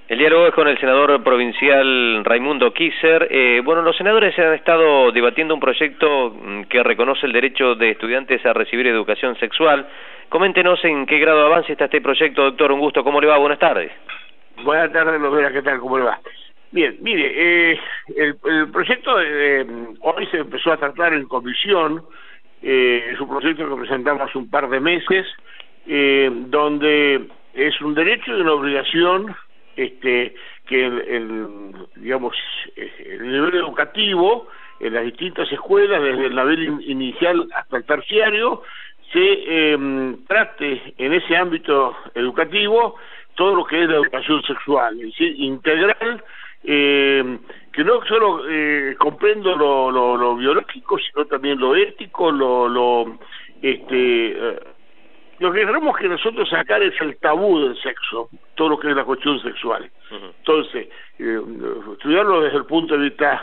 El diálogo es con el senador provincial Raimundo Kisser. Bueno, los senadores han estado debatiendo un proyecto que reconoce el derecho de estudiantes a recibir educación sexual. Coméntenos en qué grado de avance está este proyecto, doctor. Un gusto. ¿Cómo le va? Buenas tardes. Buenas tardes, Lovera. ¿Qué tal? ¿Cómo le va? Bien, mire, el proyecto hoy se empezó a tratar en comisión. Es un proyecto que presentamos hace un par de meses, donde es un derecho y una obligación que el nivel educativo en las distintas escuelas, desde el nivel inicial hasta el terciario, se trate en ese ámbito educativo todo lo que es la educación sexual, es decir, integral, que no solo comprendo lo biológico, sino también lo ético, lo que tenemos que nosotros sacar es el tabú del sexo, todo lo que es la cuestión sexual. Entonces, estudiarlo desde el punto de vista,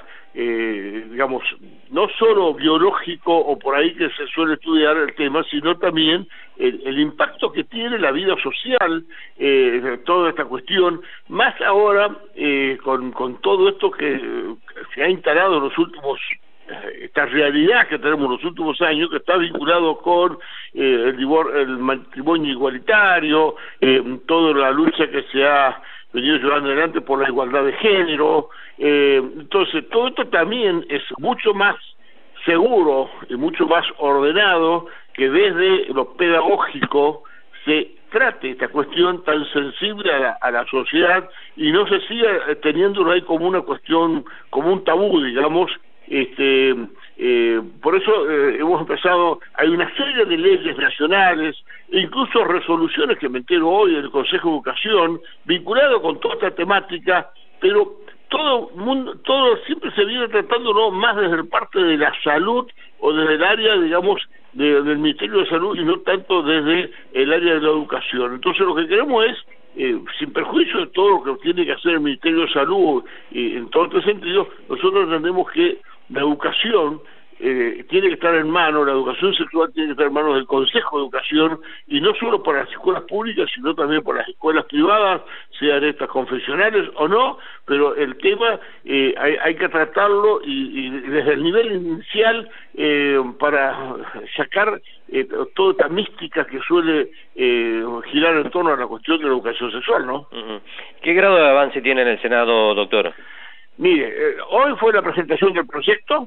no solo biológico o por ahí que se suele estudiar el tema, sino también el impacto que tiene la vida social, toda esta cuestión, más ahora con todo esto que se ha instalado en los últimos esta realidad que tenemos en los últimos años, que está vinculado con el matrimonio igualitario, toda la lucha que se ha venido llevando adelante por la igualdad de género. Entonces, todo esto también es mucho más seguro y mucho más ordenado que desde lo pedagógico se trate esta cuestión tan sensible a la sociedad y no se siga teniéndolo ahí como una cuestión, como un tabú, digamos. Por eso hemos empezado, hay una serie de leyes nacionales e incluso resoluciones que me entero hoy del Consejo de Educación vinculado con toda esta temática, pero todo siempre se viene tratando no más desde el parte de la salud o desde el área, digamos, del Ministerio de Salud y no tanto desde el área de la educación. Entonces lo que queremos es, sin perjuicio de todo lo que tiene que hacer el Ministerio de Salud y en todo este sentido, nosotros entendemos que la educación tiene que estar en manos, la educación sexual tiene que estar en manos del Consejo de Educación y no solo para las escuelas públicas, sino también para las escuelas privadas, sean estas confesionales o no, pero el tema hay que tratarlo y desde el nivel inicial para sacar toda esta mística que suele girar en torno a la cuestión de la educación sexual, ¿no? ¿Qué grado de avance tiene en el Senado, doctor? Mire, hoy fue la presentación del proyecto,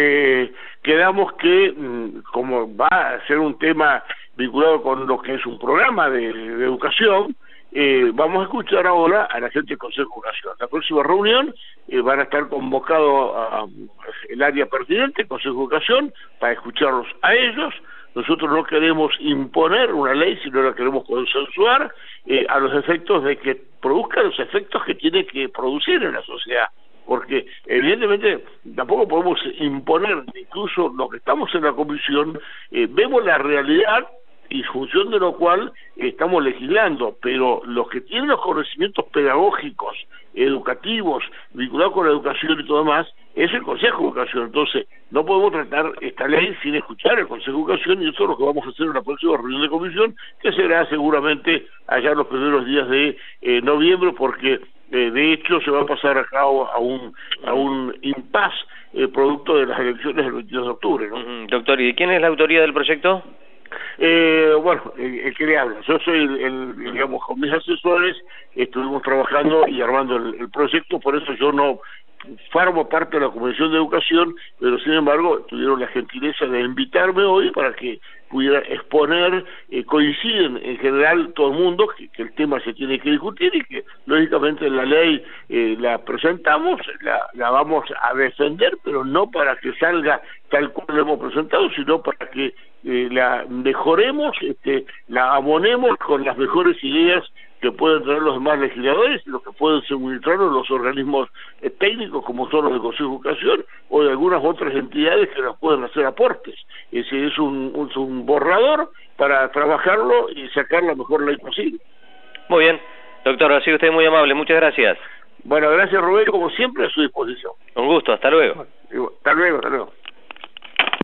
quedamos que, como va a ser un tema vinculado con lo que es un programa de educación, vamos a escuchar ahora a la gente del Consejo de Educación. La próxima reunión van a estar convocados el área pertinente, el Consejo de Educación, para escucharlos a ellos. Nosotros no queremos imponer una ley, sino la queremos consensuar a los efectos de que produzca los efectos que tiene que producir en la sociedad. Porque evidentemente tampoco podemos imponer, incluso lo que estamos en la comisión, vemos la realidad y en función de lo cual estamos legislando, pero los que tienen los conocimientos pedagógicos, educativos, vinculados con la educación y todo demás, es el Consejo de Educación. Entonces, no podemos tratar esta ley sin escuchar al Consejo de Educación y eso es lo que vamos a hacer en la próxima reunión de comisión, que será seguramente allá en los primeros días de noviembre, porque de hecho se va a pasar a cabo a un impasse producto de las elecciones del 22 de octubre, ¿no? Doctor, ¿y quién es la autoría del proyecto? Bueno, el que le habla, yo soy digamos, con mis asesores estuvimos trabajando y armando el proyecto, por eso yo no formo parte de la Comisión de Educación, pero sin embargo tuvieron la gentileza de invitarme hoy para que pudiera exponer, coinciden en general todo el mundo que el tema se tiene que discutir y que lógicamente la ley la presentamos, la vamos a defender, pero no para que salga tal cual la hemos presentado, sino para que la mejoremos, la abonemos con las mejores ideas que pueden tener los demás legisladores y los que pueden suministrarnos los organismos técnicos como son los de Consejo de Educación o de algunas otras entidades que nos pueden hacer aportes. Ese es un borrador para trabajarlo y sacar la mejor ley posible. Muy bien, doctor, ha sido usted muy amable, muchas gracias. Bueno, gracias Rubén, como siempre a su disposición. Un gusto, hasta luego. Hasta luego, hasta luego.